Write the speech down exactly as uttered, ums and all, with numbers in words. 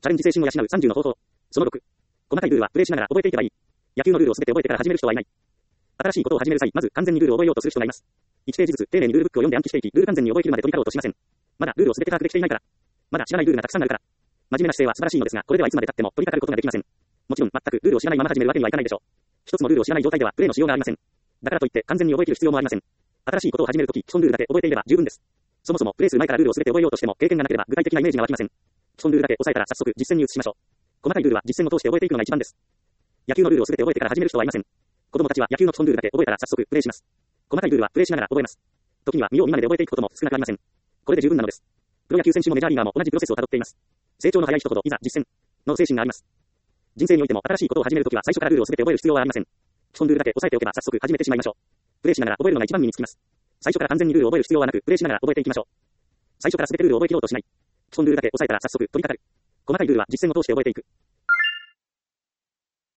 チャレンジ精神を養うさんじゅうの方法。そのろく。細かいルールはプレイしながら覚えていけばいい。野球のルールをすべて覚えてから始める人はいない。新しいことを始める際、まず完全にルールを覚えようとする人がいます。いちページずつ丁寧にルールブックを読んで暗記していき、ルール完全に覚えきるまで取り掛ろうとしません。まだルールをすべて把握できていないから。まだ知らないルールがたくさんあるから。真面目な姿勢は素晴らしいのですが、これではいつまで経っても取り掛かることができません。もちろん、全くルールを知らないまま始めるわけにはいかないでしょう。一つのルールを知らない状態では、プレイのしようがありません。だからといって、完全に覚えきる必要もありません。新しいことを始めるとき、基本ルールだけ覚えていれば十分です。そもそも、プレイする前からルールをすべて覚えようとしても、経験がなければ具体的なイメージが湧きません。基本ルールだけ押さえたら早速実践に移しましょう。細かいルールは実践を通して覚えていくのが一番です。野球のルールをすべて覚えてから始める人はいません。子供たちは野球の基本ルールだけ覚えたら早速プレイします。細かいルールはプレイしながら覚えます。時には見よう見まねで覚えていくことも少なくありません。これで十分なのです。プロ野球選手もメジャーリーガーも同じプロセスをたどっています。成長の早い人ほどいざ実践の精神があります。人生においても新しいことを始めるときは最初からルールをすべて覚える必要はありません。基本ルールだけ押さえておけば早速始めてしまいましょう。プレイしながら覚えるのが一番身につきます。最初から完全にルールを覚える必要はなく、プレイしながら覚えていきましょう。最初からすべてルールを覚えきろうとしない。基本ルールだけ押さえたら早速取り掛かる。細かいルールは実践を通して覚えていく。